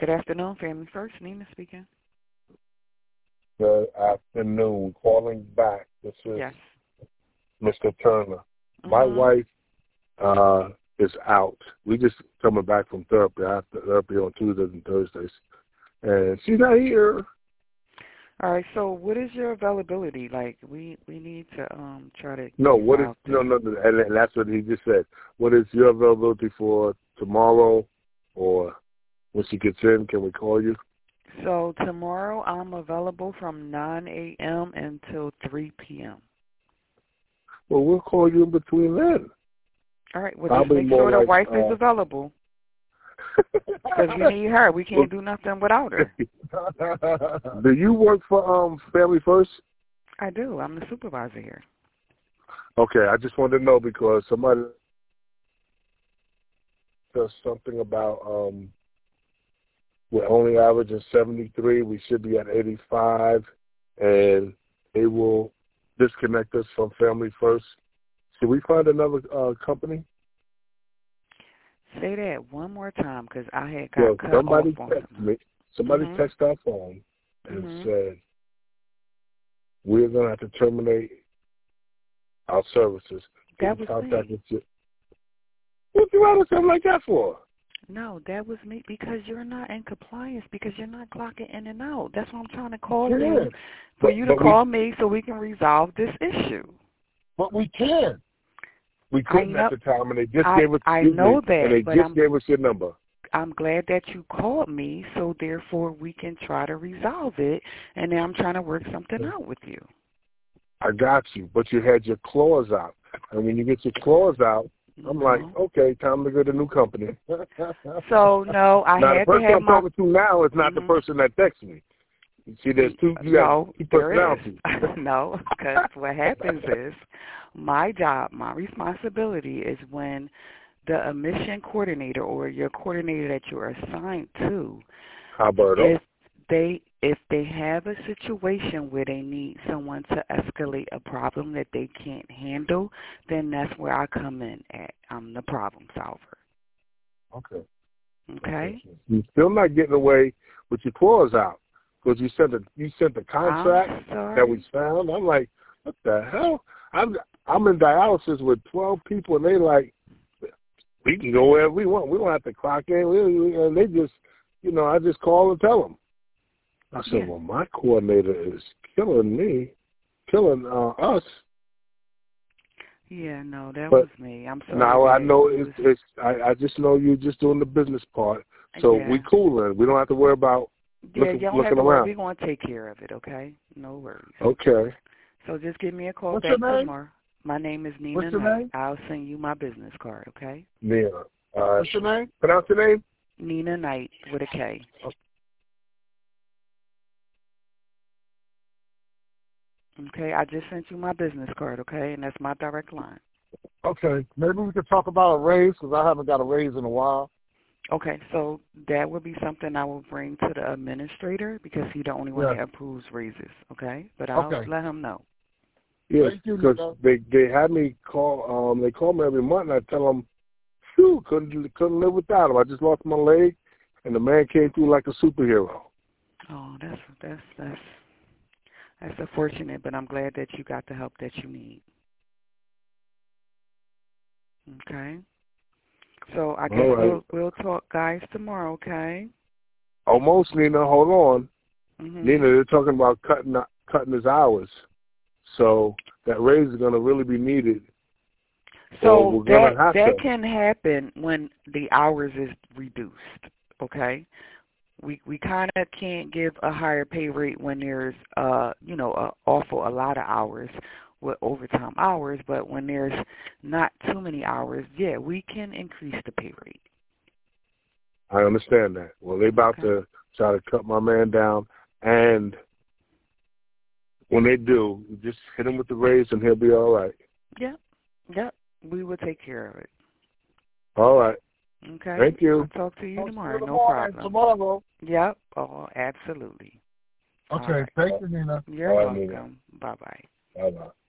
Good afternoon, Family First. Nina speaking. Good afternoon. Calling back. This is Yes. Mr. Turner. My wife is out. We just coming back from therapy. I have therapy on Tuesdays and Thursdays. And she's not here. All right, so what is your availability? Like, we need to try to No, and that's what he just said. What is your availability for tomorrow, or when she gets in, can we call you? So tomorrow I'm available from 9 a.m. until 3 p.m. Well, we'll call you in between then. All right, well, just make sure the wife is available. Because we need her. We can't do nothing without her. Do you work for Family First? I do. I'm the supervisor here. Okay, I just wanted to know because somebody says something about we're only averaging 73. We should be at 85, and they will disconnect us from Family First. Should we find another company? Say that one more time because I had got cut off on something. Somebody texted our phone and said, we're going to have to terminate our services. That was me. What you writing something like that for? No, that was me because you're not in compliance, because you're not clocking in and out. That's why I'm trying to call you, for you to call me so we can resolve this issue. But we can. We couldn't at the time, and they just gave us. I know that, and they but just gave us your number. I'm glad that you called me, so therefore we can try to resolve it. And now I'm trying to work something out with you. I got you, but you had your claws out, and when you get your claws out, I'm like, okay, time to go to a new company. So no, I now, had the person to have I'm talking to now is not the person that texts me. See, there's two. You got two personalities. No, because what happens is my job, my responsibility is when the admission coordinator or your coordinator that you're assigned to, if they have a situation where they need someone to escalate a problem that they can't handle, then that's where I come in at. I'm the problem solver. Okay. Okay. You're still not getting away with your claws out. Because you sent the contract that we found. I'm like, what the hell? I'm in dialysis with 12 people, and they like, we can go wherever we want. We don't have to clock in. And they just, I just call and tell them. I said, well, my coordinator is killing us. Yeah, no, that was me. I'm sorry. Now I know I just know you're just doing the business part. So we coolin'. We don't have to worry about. Yeah, you don't have to worry. We're going to take care of it, okay? No worries. Okay. So just give me a call back tomorrow. My name is Nina. What's your name? I'll send you my business card, okay? Nina. What's your name? Pronounce your name? Nina Knight with a K. Okay, I just sent you my business card, okay? And that's my direct line. Okay. Maybe we could talk about a raise because I haven't got a raise in a while. Okay, so that would be something I will bring to the administrator because he's the only one that approves raises, okay? But I'll let him know. Yes, because they had me call. They call me every month, and I tell them, "Phew, couldn't live without him. I just lost my leg, and the man came through like a superhero." Oh, that's unfortunate, but I'm glad that you got the help that you need. Okay. So I guess we'll talk, guys, tomorrow, okay? Almost, Nina. Hold on. Nina, they're talking about cutting his hours. So that raise is going to really be needed. So that can happen when the hours is reduced, okay? We kind of can't give a higher pay rate when there's, a lot of hours with overtime hours, but when there's not too many hours, we can increase the pay rate. I understand that. Well, they're about to try to cut my man down, and when they do, just hit him with the raise, and he'll be all right. Yep. We will take care of it. All right. Okay. Thank you. I'll talk to you tomorrow. No problem. Tomorrow. Yep. Oh, absolutely. Okay. Thank you, Nina. You're welcome. Bye-bye. Bye-bye.